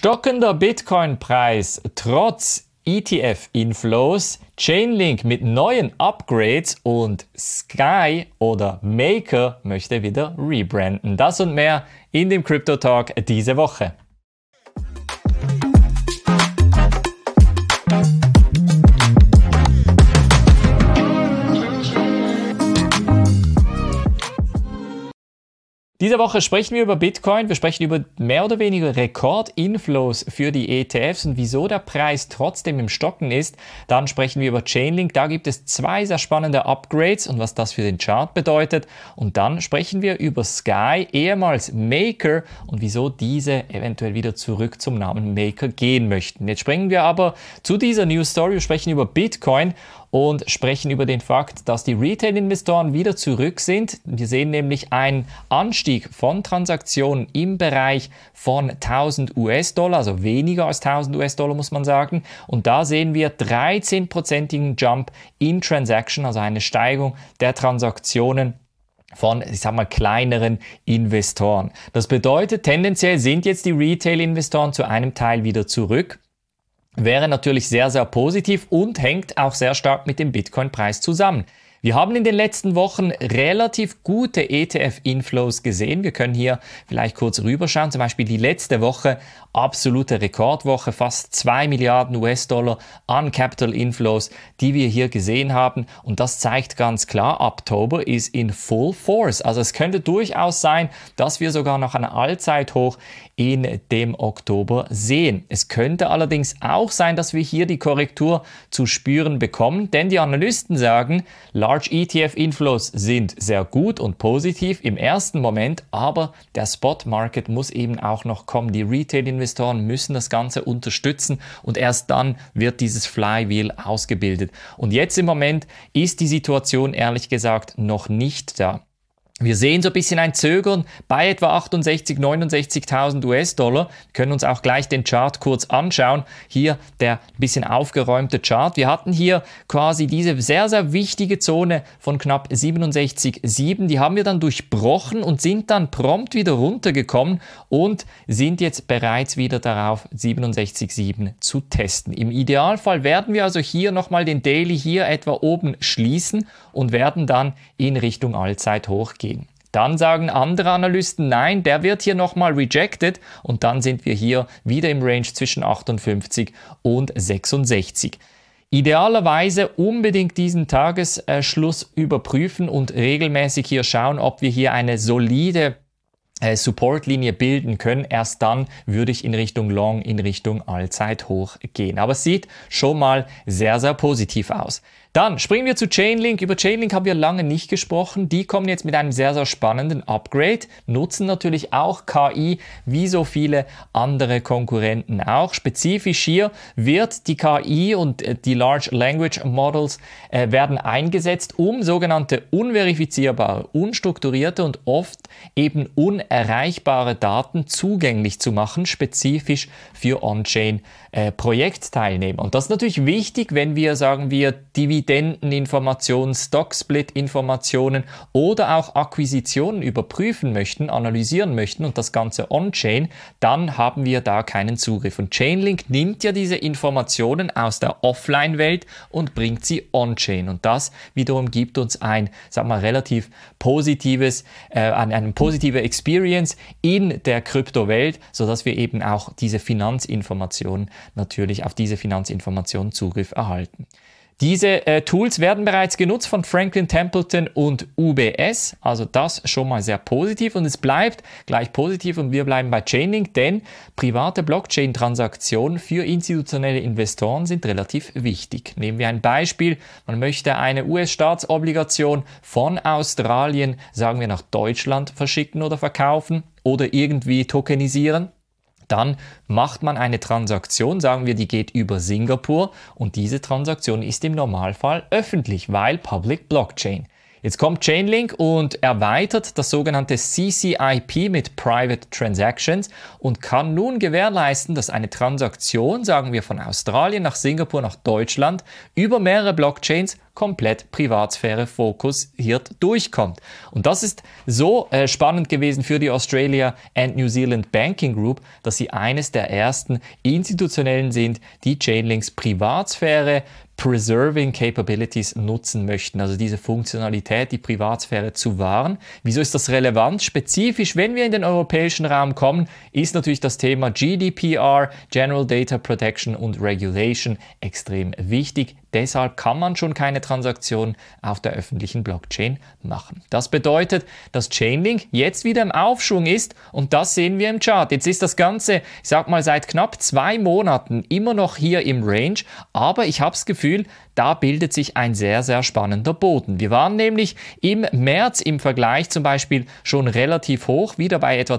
Stockender Bitcoin-Preis trotz ETF-Inflows, Chainlink mit neuen Upgrades und Sky oder Maker möchte wieder rebranden. Das und mehr in dem Crypto Talk diese Woche. Diese Woche sprechen wir über Bitcoin, wir sprechen über mehr oder weniger Rekordinflows für die ETFs und wieso der Preis trotzdem im Stocken ist. Dann sprechen wir über Chainlink, da gibt es zwei sehr spannende Upgrades und was das für den Chart bedeutet. Und dann sprechen wir über Sky, ehemals Maker, und wieso diese eventuell wieder zurück zum Namen Maker gehen möchten. Jetzt springen wir aber zu dieser News Story, wir sprechen über Bitcoin und sprechen über den Fakt, dass die Retail-Investoren wieder zurück sind. Wir sehen nämlich einen Anstieg von Transaktionen im Bereich von 1000 US-Dollar, also weniger als 1000 US-Dollar muss man sagen. Und da sehen wir 13%igen Jump in Transaction, also eine Steigerung der Transaktionen von, ich sag mal, kleineren Investoren. Das bedeutet, tendenziell sind jetzt die Retail-Investoren zu einem Teil wieder zurück. Wäre natürlich sehr, sehr positiv und hängt auch sehr stark mit dem Bitcoin-Preis zusammen. Wir haben in den letzten Wochen relativ gute ETF-Inflows gesehen. Wir können hier vielleicht kurz rüberschauen. Zum Beispiel die letzte Woche, absolute Rekordwoche, fast 2 Milliarden US-Dollar an Capital Inflows, die wir hier gesehen haben. Und das zeigt ganz klar, Oktober ist in full force. Also es könnte durchaus sein, dass wir sogar noch ein Allzeithoch in dem Oktober sehen. Es könnte allerdings auch sein, dass wir hier die Korrektur zu spüren bekommen, denn die Analysten sagen, Large ETF-Inflows sind sehr gut und positiv im ersten Moment, aber der Spot-Market muss eben auch noch kommen. Die Retail-Investoren müssen das Ganze unterstützen und erst dann wird dieses Flywheel ausgebildet. Und jetzt im Moment ist die Situation ehrlich gesagt noch nicht da. Wir sehen so ein bisschen ein Zögern bei etwa 68.000, 69.000 US-Dollar. Wir können uns auch gleich den Chart kurz anschauen. Hier der bisschen aufgeräumte Chart. Wir hatten hier quasi diese sehr, sehr wichtige Zone von knapp 67,7. Die haben wir dann durchbrochen und sind dann prompt wieder runtergekommen und sind jetzt bereits wieder darauf, 67,7 zu testen. Im Idealfall werden wir also hier nochmal den Daily hier etwa oben schließen und werden dann in Richtung Allzeithoch gehen. Dann sagen andere Analysten, nein, der wird hier nochmal rejected und dann sind wir hier wieder im Range zwischen 58 und 66. Idealerweise unbedingt diesen Tagesschluss überprüfen und regelmäßig hier schauen, ob wir hier eine solide Supportlinie bilden können. Erst dann würde ich in Richtung Long, in Richtung Allzeithoch gehen. Aber es sieht schon mal sehr, sehr positiv aus. Dann springen wir zu Chainlink. Über Chainlink haben wir lange nicht gesprochen. Die kommen jetzt mit einem sehr, sehr spannenden Upgrade, nutzen natürlich auch KI, wie so viele andere Konkurrenten auch. Spezifisch hier wird die KI und die Large Language Models werden eingesetzt, um sogenannte unverifizierbare, unstrukturierte und oft eben unerreichbare Daten zugänglich zu machen, spezifisch für On-Chain Projektteilnehmer. Und das ist natürlich wichtig, wenn wir, sagen wir, Dividendeninformationen, Stock-Split-Informationen oder auch Akquisitionen überprüfen möchten, analysieren möchten und das Ganze on-chain, dann haben wir da keinen Zugriff. Und Chainlink nimmt ja diese Informationen aus der Offline-Welt und bringt sie on-chain. Und das wiederum gibt uns ein, sag mal, relativ positives, eine positive Experience in der Kryptowelt, sodass wir eben auch diese Finanzinformationen natürlich auf diese Finanzinformationen Zugriff erhalten. Diese Tools werden bereits genutzt von Franklin Templeton und UBS, also das schon mal sehr positiv und es bleibt gleich positiv und wir bleiben bei Chainlink, denn private Blockchain-Transaktionen für institutionelle Investoren sind relativ wichtig. Nehmen wir ein Beispiel, man möchte eine US-Staatsobligation von Australien, sagen wir, nach Deutschland verschicken oder verkaufen oder irgendwie tokenisieren. Dann macht man eine Transaktion, sagen wir, die geht über Singapur und diese Transaktion ist im Normalfall öffentlich, weil Public Blockchain. Jetzt kommt Chainlink und erweitert das sogenannte CCIP mit Private Transactions und kann nun gewährleisten, dass eine Transaktion, sagen wir, von Australien nach Singapur nach Deutschland über mehrere Blockchains komplett Privatsphäre fokussiert durchkommt. Und das ist so spannend gewesen für die Australia and New Zealand Banking Group, dass sie eines der ersten institutionellen sind, die Chainlinks Privatsphäre Preserving Capabilities nutzen möchten, also diese Funktionalität, die Privatsphäre zu wahren. Wieso ist das relevant? Spezifisch, wenn wir in den europäischen Raum kommen, ist natürlich das Thema GDPR, General Data Protection und Regulation extrem wichtig. Deshalb kann man schon keine Transaktion auf der öffentlichen Blockchain machen. Das bedeutet, dass Chainlink jetzt wieder im Aufschwung ist und das sehen wir im Chart. Jetzt ist das Ganze, ich sag mal, seit knapp 2 Monaten immer noch hier im Range, aber ich habe das Gefühl, da bildet sich ein sehr, sehr spannender Boden. Wir waren nämlich im März im Vergleich zum Beispiel schon relativ hoch, wieder bei etwa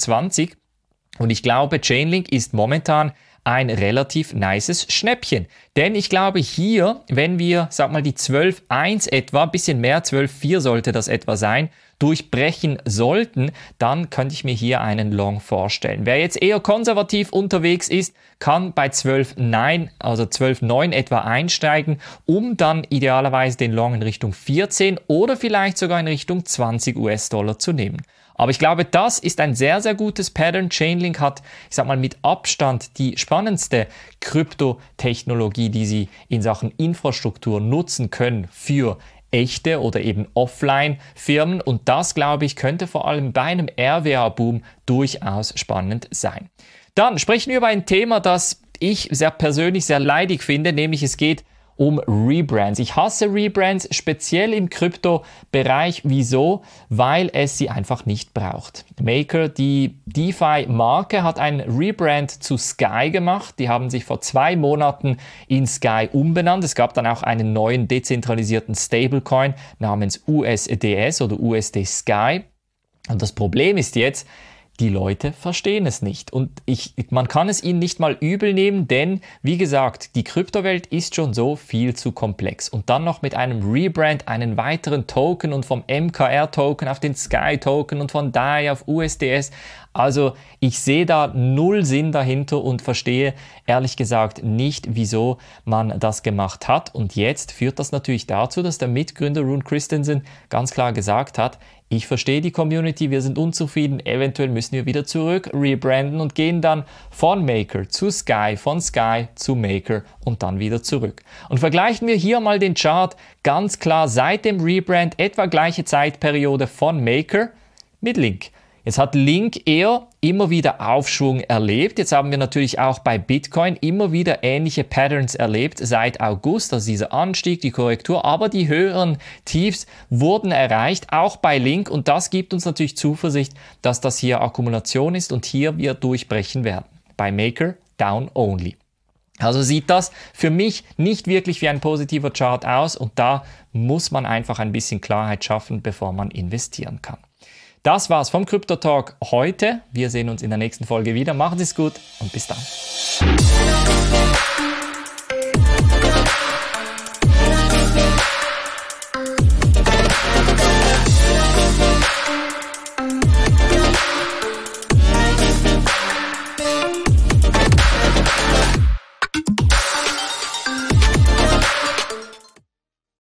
22 und ich glaube, Chainlink ist momentan ein relativ nices Schnäppchen. Denn ich glaube hier, wenn wir, sag mal, die 12,1 etwa, ein bisschen mehr, 12,4 sollte das etwa sein, durchbrechen sollten, dann könnte ich mir hier einen Long vorstellen. Wer jetzt eher konservativ unterwegs ist, kann bei 12,9, also 12,9 etwa einsteigen, um dann idealerweise den Long in Richtung 14 oder vielleicht sogar in Richtung 20 US-Dollar zu nehmen. Aber ich glaube, das ist ein sehr, sehr gutes Pattern. Chainlink hat, ich sag mal, mit Abstand die spannendste Kryptotechnologie, die Sie in Sachen Infrastruktur nutzen können für echte oder eben Offline-Firmen. Und das, glaube ich, könnte vor allem bei einem RWA-Boom durchaus spannend sein. Dann sprechen wir über ein Thema, das ich sehr persönlich sehr leidig finde, nämlich es geht um Rebrands. Ich hasse Rebrands, speziell im Krypto-Bereich. Wieso? Weil es sie einfach nicht braucht. Maker, die DeFi-Marke, hat einen Rebrand zu Sky gemacht. Die haben sich vor 2 Monaten in Sky umbenannt. Es gab dann auch einen neuen dezentralisierten Stablecoin namens USDS oder USD Sky. Und das Problem ist jetzt, die Leute verstehen es nicht und man kann es ihnen nicht mal übel nehmen, denn wie gesagt, die Kryptowelt ist schon so viel zu komplex und dann noch mit einem Rebrand einen weiteren Token und vom MKR-Token auf den Sky-Token und von DAI auf USDS. Also ich sehe da null Sinn dahinter und verstehe ehrlich gesagt nicht, wieso man das gemacht hat. Und jetzt führt das natürlich dazu, dass der Mitgründer Rune Christensen ganz klar gesagt hat, ich verstehe die Community, wir sind unzufrieden, eventuell müssen wir wieder zurück rebranden und gehen dann von Maker zu Sky, von Sky zu Maker und dann wieder zurück. Und vergleichen wir hier mal den Chart, ganz klar seit dem Rebrand, etwa gleiche Zeitperiode von Maker mit Link. Jetzt hat Link eher immer wieder Aufschwung erlebt. Jetzt haben wir natürlich auch bei Bitcoin immer wieder ähnliche Patterns erlebt seit August, also dieser Anstieg, die Korrektur, aber die höheren Tiefs wurden erreicht, auch bei Link und das gibt uns natürlich Zuversicht, dass das hier Akkumulation ist und hier wir durchbrechen werden. Bei Maker down only. Also sieht das für mich nicht wirklich wie ein positiver Chart aus und da muss man einfach ein bisschen Klarheit schaffen, bevor man investieren kann. Das war's vom Crypto Talk heute. Wir sehen uns in der nächsten Folge wieder. Machen Sie es gut und bis dann.